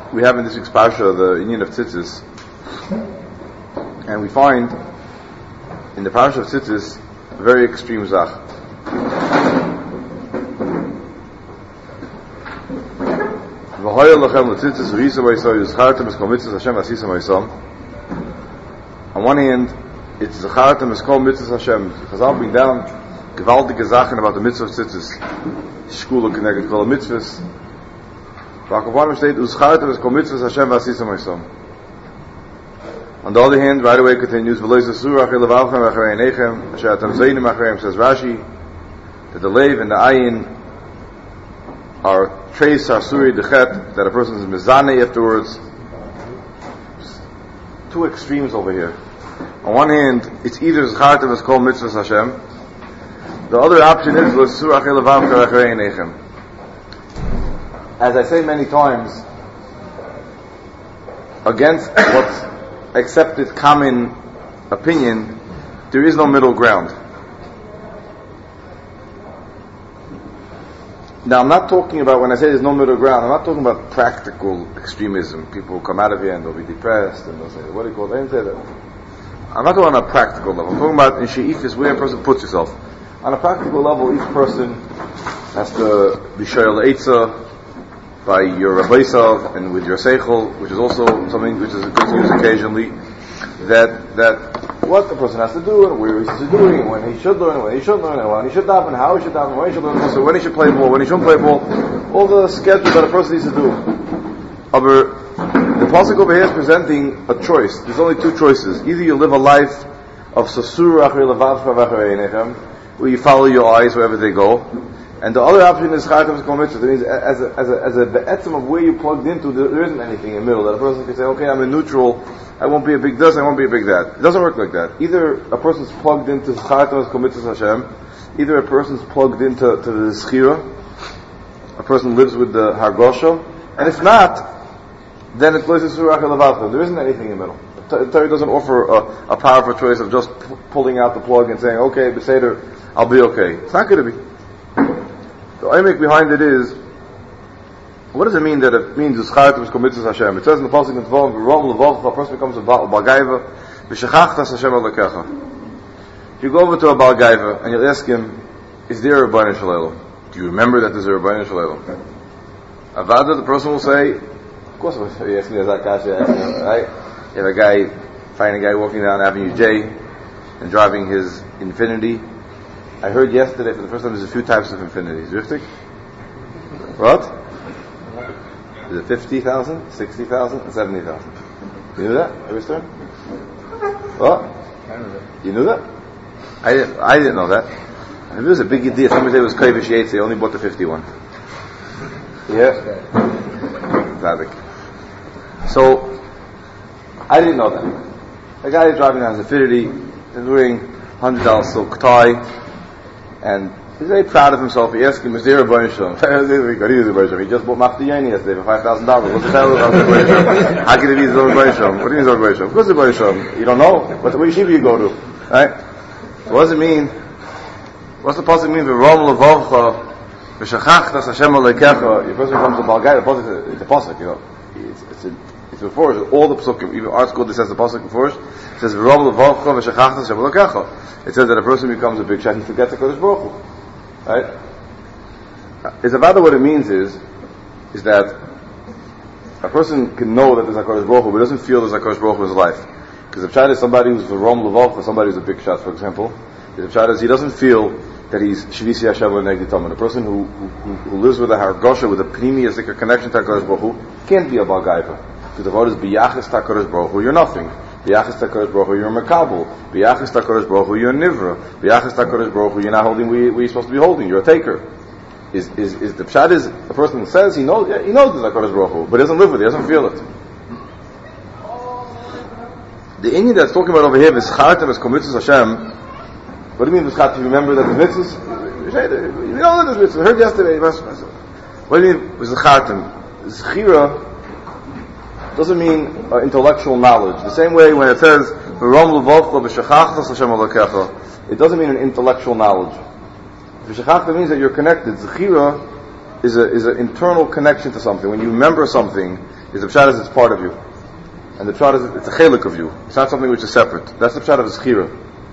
We have in this week's parsha the union of tzitzis, and we find in the parsha of tzitzis a very extreme zach. On one hand, it's zachartem es kol mitzvahs Hashem. Chazal bring down gewaltige Sachen about the mitzvah of tzitzis. Shkula connected kol mitzvahs. On the other hand, right away continues, says Rashi, that the Lev and the Ayin are trace Sarsuri Dechet, that a person is Mizane afterwards. Two extremes over here. On one hand, it's either Zchartem is called Mitzvahs Hashem. The other option is L'Surach Elavavcha V'Achrei Einechem. As I say many times, against what's accepted common opinion, there is no middle ground. Now, I'm not talking about, when I say there's no middle ground, I'm not talking about practical extremism. People will come out of here and they'll be depressed and they'll say, what do you call it? I didn't say that. I'm not talking on a practical level. I'm talking about in she'ifis, where a person puts himself. On a practical level, each person has to be shoyal eitzah by your Rabbeisov and with your Seichel, which is also something which is good to use occasionally, that what the person has to do and where he's doing, and when he should learn, when he should learn, and when he should daven, and how he should daven, when he should learn, so when he should play ball, when he shouldn't play ball, all the schedules that a person needs to do. The pasuk over here is presenting a choice. There's only two choices. Either you live a life of sasur achrei levavcha v'achrei einechem, where you follow your eyes wherever they go, and the other option is Chartem Kol Mitzvah. That means as a be'etzim of where you plugged into, there isn't anything in the middle. That a person can say, okay, I'm in neutral, I won't be a big this, I won't be a big that. It doesn't work like that. Either a person's plugged into Chartem Kol Mitzvah Hashem, either a person's plugged into the Schira, a person lives with the Hargosha, and if not, then it's Lo Yisur Achel Levavcha. There isn't anything in the middle. The Torah doesn't offer a powerful choice of just pulling out the plug and saying, okay, Beseder, I'll be okay. It's not going to be. The oimik behind it is, what does it mean that it means Zchartem is Mitzvahs Hashem? It says in the pasuk in Tvav, V'rom Levavcha, a person becomes a Baal Gaiva, V'shechachtas Hashem Elokecha. If you go over to a Baal Gaiva and you'll ask him, is there a Rebbeinu Shalom? Do you remember that there's a Rebbeinu Shalom? Avada, the person will say, of course, if you ask me as Akasha, right? You have find a guy walking down Avenue J and driving his Infinity. I heard yesterday for the first time there's a few types of Infinities. Richtig? What? Is it 50,000, 60,000, and 70,000? You knew that? Every What? You knew that? I didn't know that. It was a big idea. Somebody said it was Kovish Yates, they only bought the 51. Yeah? Zadik. So, I didn't know that. A guy is driving down his Infinity, he's wearing $100 silk tie, and he's very proud of himself. He asked him, is there a Rebbeinu Shalom? He just bought Machtiyani yesterday for $5,000. What's the hell about the Rebbeinu Shalom? How can it be the Rebbeinu Shalom? What do you mean the Rebbeinu Shalom? Of course the Rebbeinu Shalom. You don't know? What yeshiva you go to? Right? So what does it mean? What's the pasuk mean? V'rom levavcha v'shachachtas Hashem Elokecha. Your person becomes a Balgai. It's a pasuk, you know. It's before all the pasukim. Even our school this says the pasuk before. It says v'rom levavcha v'shachachtas Hashem Elokecha. It says that a person becomes a big shach, he forgets HaKadosh Baruch Hu. Right? It's about what it means is that a person can know that there's HaKadosh Baruch Hu, but doesn't feel there's HaKadosh Baruch Hu in his life. Because if Chad is somebody who's v'rom levavcha, somebody who's a big shot, for example, if Chad is, he doesn't feel that he's Shvisi Hashem L'negdi Taman. A person who lives with a Hargosha, with a Pnimi Azikr connection to HaKadosh Baruch Hu, can't be a Baal Gaiva. Because the word is B'yachis HaKadosh Baruch Hu, you're nothing. B'yachis HaKadosh Baruch Hu, you're a Makabel. B'yachis HaKadosh Baruch Hu, you're a Nivra. B'yachis HaKadosh Baruch Hu, you're not holding where you're supposed to be holding, you're a taker. Is the Pshat is, a person says he knows there's HaKadosh Baruch Hu, but he doesn't live with it, he doesn't feel it. The Indian that's talking about over here, V'schartem es Kol Mitzvahs Hashem. What do you mean V'schartem? You remember that there's mitzvahs? You know that there's mitzvahs. I heard yesterday. What do you mean V'schartem? Zchira doesn't mean intellectual knowledge. The same way when it says V'rom levavcha v'shachachtas Hashem Elokecha, it doesn't mean an intellectual knowledge. V'shachachta means that you're connected. Zechira is an internal connection to something. When you remember something, is the pshat is it's part of you. And the pshat is it's a chelik of you. It's not something which is separate. That's the pshat of Zechira.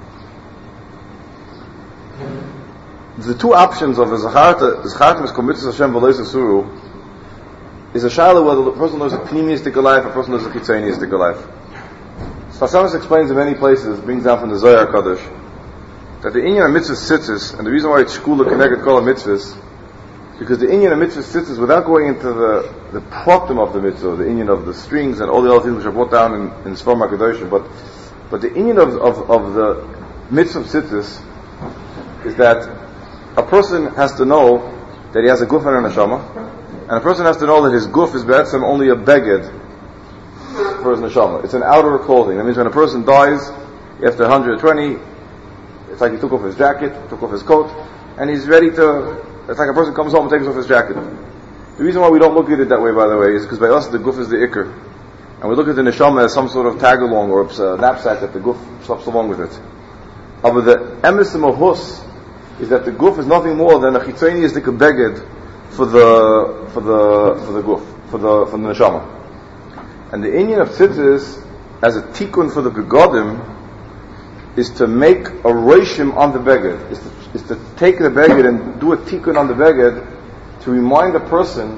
The two options of a Zachartem is Komitzvah Hashem V'lo Yisasuru is a shaila whether the person lives a pneumistic life or a person lives a chitzonistic life. Sfasamas explains in many places, brings down from the Zohar Kadosh, that the inyan of mitzvah tzitzis, and the reason why it's shkula connected kol mitzvahs, because the inyan of mitzvah tzitzis, without going into the pratim of the mitzvah, the inyan of the strings and all the other things which are brought down in Sfar HaKadoshim, but the inyan of the mitzvah tzitzis is that a person has to know that he has a guf and a neshama, and a person has to know that his guf is be'etzem only a beged for his neshama. It's an outer clothing. That means when a person dies after 120, it's like he took off his jacket, took off his coat, and he's ready to. It's like a person comes home and takes off his jacket. The reason why we don't look at it that way, by the way, is because by us the guf is the ikr, and we look at the neshama as some sort of tag along or a knapsack that the guf swaps along with it. However, the emes mahus is that the guf is nothing more than a chitzoniistic beged for the guf, for the neshama. And the inyan of tzitzis as a tikkun for the begodim is to make a reishim on the beged, is to take the beged and do a tikkun on the beged to remind a person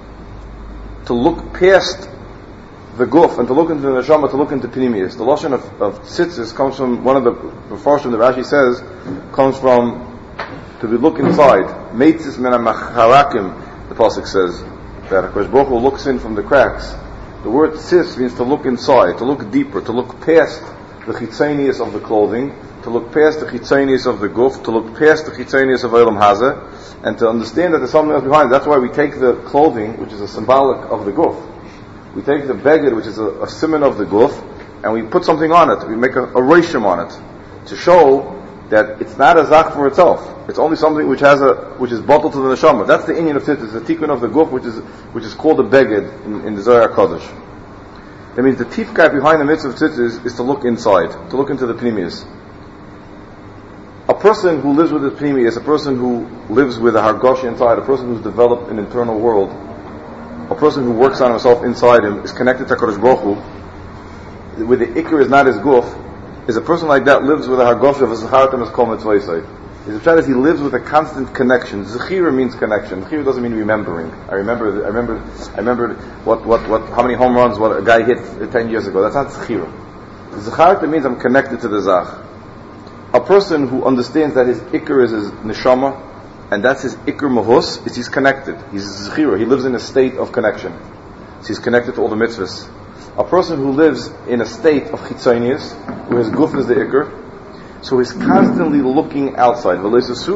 to look past the guf and to look into the neshama, to look into pnimius. The lashon of tzitzis comes from one of the from the Rashi says comes from to be look inside. Meitzis min ha'macharakim, the pasuk says that HaKadosh Baruch Hu looks in from the cracks. The word tzis means to look inside, to look deeper, to look past the chitzonius of the clothing, to look past the chitzonius of the guf, to look past the chitzonius of Olam Hazeh, and to understand that there's something else behind it. That's why we take the clothing, which is a symbolic of the guf. We take the beged, which is a simon of the guf, and we put something on it. We make a reishim on it to show that it's not a zach for itself. It's only something which is bottled to the neshama. That's the inyan of tzitzis, the tikkun of the guf, which is called a beged in the Zohar Kodesh. That means the tifkai behind the mitzvah of tzitzis is to look inside, to look into the pnimius. A person who lives with the pnimius, a person who lives with a hargosh inside, a person who's developed an internal world, a person who works on himself inside him, is connected to HaKadosh Baruch Hu, where the ikr is not his guf, is a person like that lives with a hargosh of a zachartem as kol mitzvah. His pshat is he lives with a constant connection. Zechira means connection. Zechira doesn't mean remembering. I remember how many home runs what a guy hit 10 years ago. That's not zechira. Zachartem means I'm connected to the zach. A person who understands that his ikr is his neshama, and that's his ikr mahus, is he's connected. He's zechira. He lives in a state of connection. So he's connected to all the mitzvahs. A person who lives in a state of chitzonius, where his guf is the ikr, so he's constantly looking outside. The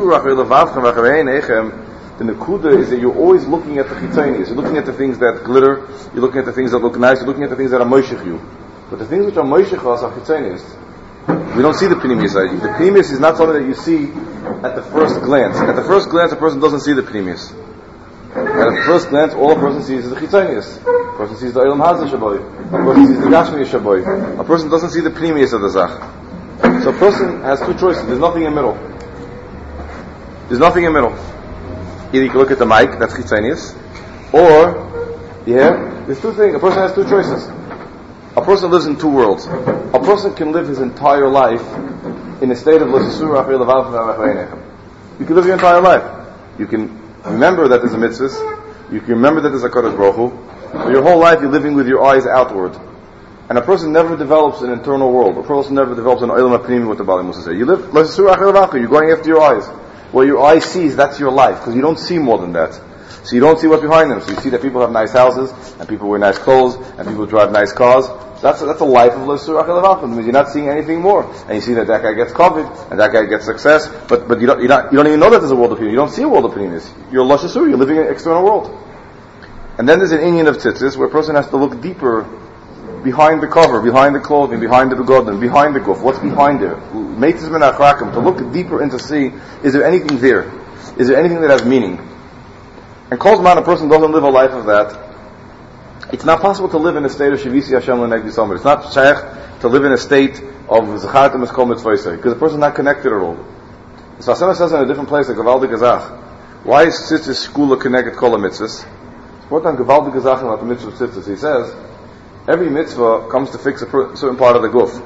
nekuda is that you're always looking at the chitzonius. You're looking at the things that glitter, you're looking at the things that look nice, you're looking at the things that are moishech you. But the things which are moishech us are chitzonius. We don't see the pnimius side. The pnimius is not something that you see at the first glance. At the first glance, a person doesn't see the pnimius. And at the first glance, all a person sees is the chitzonius. A person sees the Olam Hazeh shaboy. A person sees the Gashmi shaboy. A person doesn't see the pnimius of the zach. So a person has two choices. There's nothing in the middle. There's nothing in the middle. Either you can look at the mic, that's chitzonius, or, there's two things. A person has two choices. A person lives in two worlds. A person can live his entire life in a state of l'sasur achei levav v'achareinechem. You can live your entire life. You can remember that there's a mitzvah. You can remember that there's a HaKadosh Baruch Hu. But your whole life you're living with your eyes outward. And a person never develops an internal world. A person never develops an olam hapnimi, what the Bali Musa say. You live l'sasur achei levav, you're going after your eyes. What your eye sees, that's your life. Because you don't see more than that. So you don't see what's behind them. So you see that people have nice houses, and people wear nice clothes, and people drive nice cars. That's a life of l'sur achei levav. It means you're not seeing anything more. And you see that guy gets covered, and that guy gets success, but you don't even know that there's a world of opinion. You don't see a world of opinion. You're l'sur, you're living in an external world. And then there's an inyan of tzitzis, where a person has to look deeper behind the cover, behind the clothing, behind the begodim, behind the guf. What's behind there? Meitzis min ha'chrakim, to look deeper and to see, is there anything there? Is there anything that has meaning? And Kol Zman, a person doesn't live a life of that. It's not possible to live in a state of Shivisi Hashem L'negdi Somer. It's not shaykh to live in a state of Zachartem Es Kol Mitzvosei, because the person is not connected at all. So Hashem says in a different place, like Gavaldik Gazach, why is Tzitzis Skula connected Kol HaMitzvahs? It's brought down gewaltige Sachen about the mitzvah of tzitzis. He says, every mitzvah comes to fix a certain part of the guf.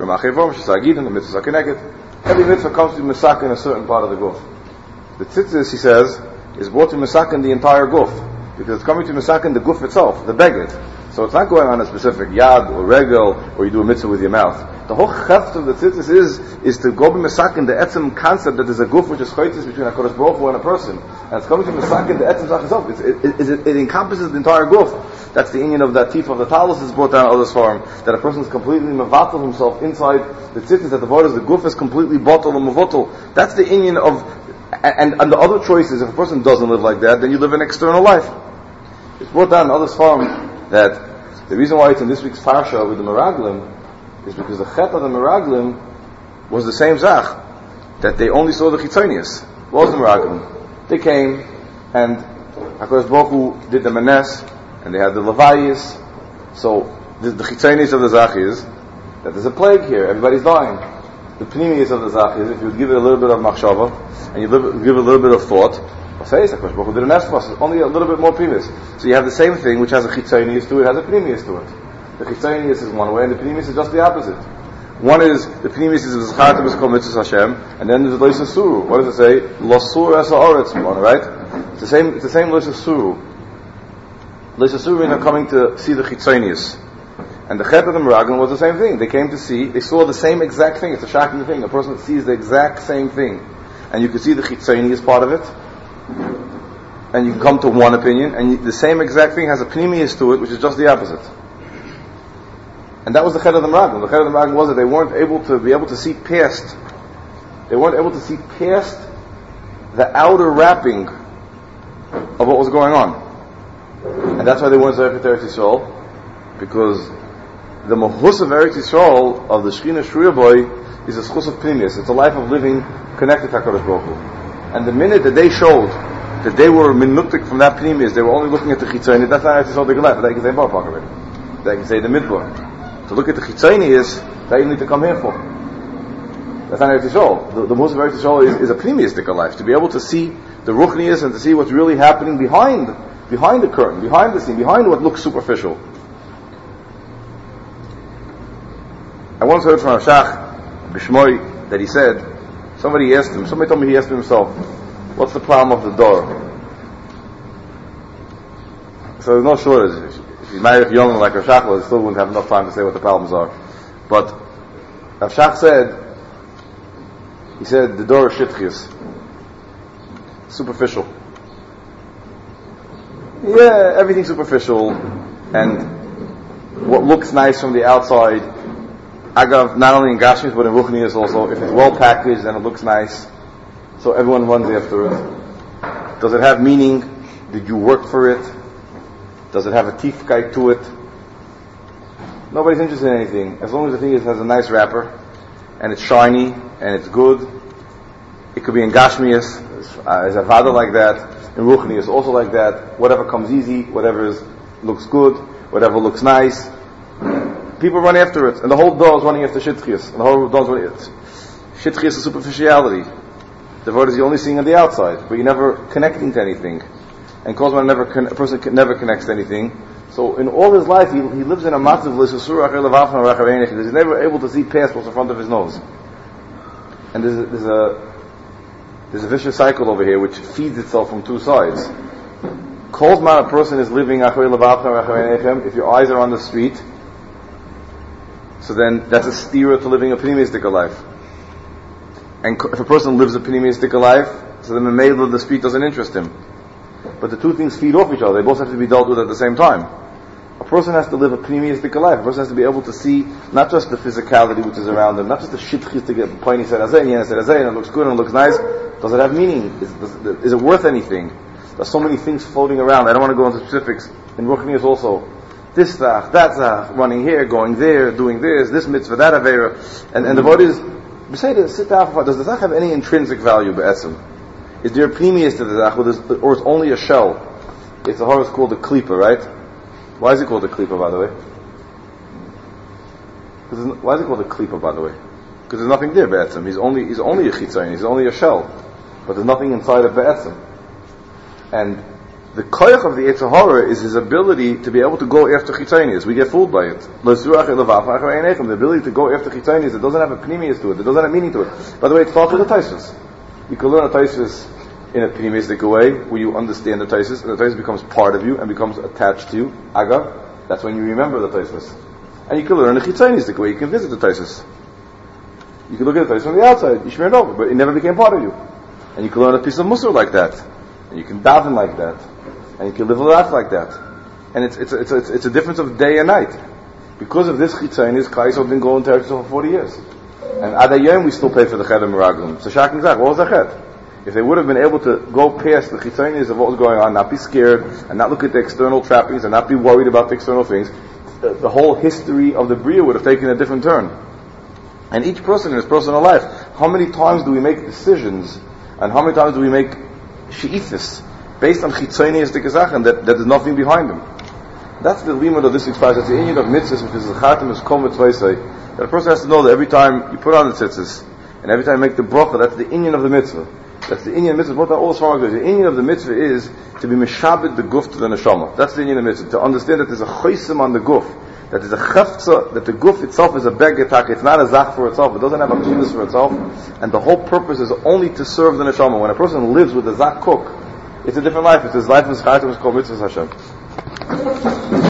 Every mitzvah comes to misak in a certain part of the guf. The tzitzis, he says, is brought to misak in the entire guf, because it's coming to misak in the guf itself, the beged. So it's not going on a specific yad or regel, or you do a mitzvah with your mouth. The whole cheft of the tzitzis is to go be misak in the etzem concept that there's a guf which is chaytis between HaKadosh Baruch Hu and a person. And it's coming to misak in the etzem zach itself. It encompasses the entire guf. That's the inyan of that teeth of the talus is brought down in others form, that a person is completely mevatel himself inside the tzitzis, that the word is the guf is completely bottle and mevotel. That's the inyan of, and the other choices, if a person doesn't live like that, then you live an external life. It's brought down in others form that the reason why it's in this week's parsha with the Meraglim is because the chet of the Meraglim was the same zach, that they only saw the chitzonius. What was the Meraglim? They came and HaKadosh Baruch Hu did the manes, and they had the levayis. So the chitzonius of the zach is that there's a plague here, everybody's dying. The pnimius of the zach is if you would give it a little bit of machshava and you give it a little bit of thought, HaKadosh Baruch Hu did an espas, only a little bit more pnimius. So you have the same thing which has a chitzonius to it, has a pnimius to it. The chitzonius is one way, and the pnimius is just the opposite. One is, the pnimius is Zcharta B'Zchol Mitzvos Hashem, and then there's Lois Suru. What does it say? Losur Esa Oretz, right? It's the same Lois Suru. Lois Suru are coming to see the chitzonius. And the chet of the Meraglim was the same thing. They came to see, they saw the same exact thing. It's a shocking thing. A person sees the exact same thing. And you can see the chitzonius part of it, and you can come to one opinion, and the same exact thing has a pnimius to it, which is just the opposite. And that was the chet of the Meraglim. The chet of the Meraglim was that they weren't able to see past. They weren't able to see past the outer wrapping of what was going on. And that's why they weren't Zayachet Eretz Yisrael, because the Mahus of Eretz Yisrael, of the Shechina Shruya Boy, is a schus of pnimius. It's a life of living connected to HaKadosh Baruch Hu. And the minute that they showed that they were minutik from that pnimius, they were only looking at the chitzoni, that's not Eretz Yisrael Big Life, but they can say Baruch already. They can say the midbar. To look at the chitzonius, that you need to come here for. That's not Eretz Yisrael. The most of Eretz Yisrael is a pnimiistic life, to be able to see the ruchnius and to see what's really happening behind the curtain, behind the scene, behind what looks superficial. I once heard from Shach Bishmoy that he said, somebody told me he asked him himself, what's the problem of the door? So there's no shortage. If he's married young like Rav Shach was, he still wouldn't have enough time to say what the problems are. But Rav Shach said the door is shitchius, superficial. Yeah, everything's superficial, and what looks nice from the outside, Agav, not only in Gashmis but in Ruchnius also, if it's well packaged and it looks nice, so everyone runs after it. Does it have meaning? Did you work for it? Does it have a tifkai to it? Nobody's interested in anything. As long as the thing has a nice wrapper, and it's shiny, and it's good. It could be in Gashmias, as a vada like that, in Ruchnius also like that. Whatever comes easy, whatever looks good, whatever looks nice. People run after it, and the whole door is running after shitchias. And the whole door is running after shitchias is superficiality. The word is you're only seeing on the outside, but you're never connecting to anything. And a person never connects to anything. So in all his life, he lives in a matzav because he's never able to see past what's in front of his nose. And there's a vicious cycle over here which feeds itself from two sides. Kolzman, a person is living if your eyes are on the street, so then that's a steer to living a pneumistic life. And if a person lives a pneumistic life, so then the middle of the street doesn't interest him. But the two things feed off each other. They both have to be dealt with at the same time. A person has to live a pneumistic life. A person has to be able to see not just the physicality which is around him, not just the shitchis to get pointy said azay, and it looks good and it looks nice. Does it have meaning? Is it worth anything? There's so many things floating around. I don't want to go into specifics. In Ruchnius also, this zach, that zach, running here, going there, doing this mitzvah, that avera, and the word is, sit down. Does the zach have any intrinsic value? Be'etzim? Is there a pnimius to the zach, or it's only a shell? It's a horse called a klipa, right? Why is it called a klipa, by the way? Why is it called a klipa, by the way? Because there's nothing there, be'etzim. He's only a chitzayin, he's only a shell, but there's nothing inside of be'etzim. And The koyach of the Yetzer Hara is his ability to be able to go after chitzonius. We get fooled by it. The ability to go after chitzonius that doesn't have a pneumius to it, that doesn't have meaning to it. By the way, it starts with the Taisus. You can learn a Taisus in a pneumistic way, where you understand the Taisus, and the Taisus becomes part of you and becomes attached to you. Agav, that's when you remember the Taisus. And you can learn a chitzonius way. You can visit the Taisus. You can look at the Taisus from the outside. You shmear it over, but it never became part of you. And you can learn a piece of Musar like that. And you can daven like that. And you can live a life like that. And it's a difference of day and night. Because of this chitzonius, Klal Yisrael didn't go into Eretz Yisrael for 40 years. And Adayim we still pay for the Cheder Meraglim. So Shak Nizak, what was the Ched? If they would have been able to go past the chitzonius of what was going on, not be scared, and not look at the external trappings, and not be worried about the external things, the whole history of the Bria would have taken a different turn. And each person in his personal life, how many times do we make decisions, and how many times do we make she'ifis, based on chitzonius dikazachen, that there's nothing behind them. That's the limit of this expression. That's the inyan of mitzvahs, which is the chatam is kol mitzvah. That a person has to know that every time you put on the tzitzis, and every time you make the bracha, that's the inyan of the mitzvah. That's the inyan of the mitzvah. What all the svaras do. The inyan of the mitzvah is to be mishabed the guf to the neshama. That's the inyan of the mitzvah. To understand that there's a chosim on the guf, that there's a chafza, that the guf itself is a begetak. It's not a zach for itself. It doesn't have a pnimis for itself, and the whole purpose is only to serve the neshama. When a person lives with a zach cook, it's a different life. It's his life is chayim is called mitzvahs Hashem.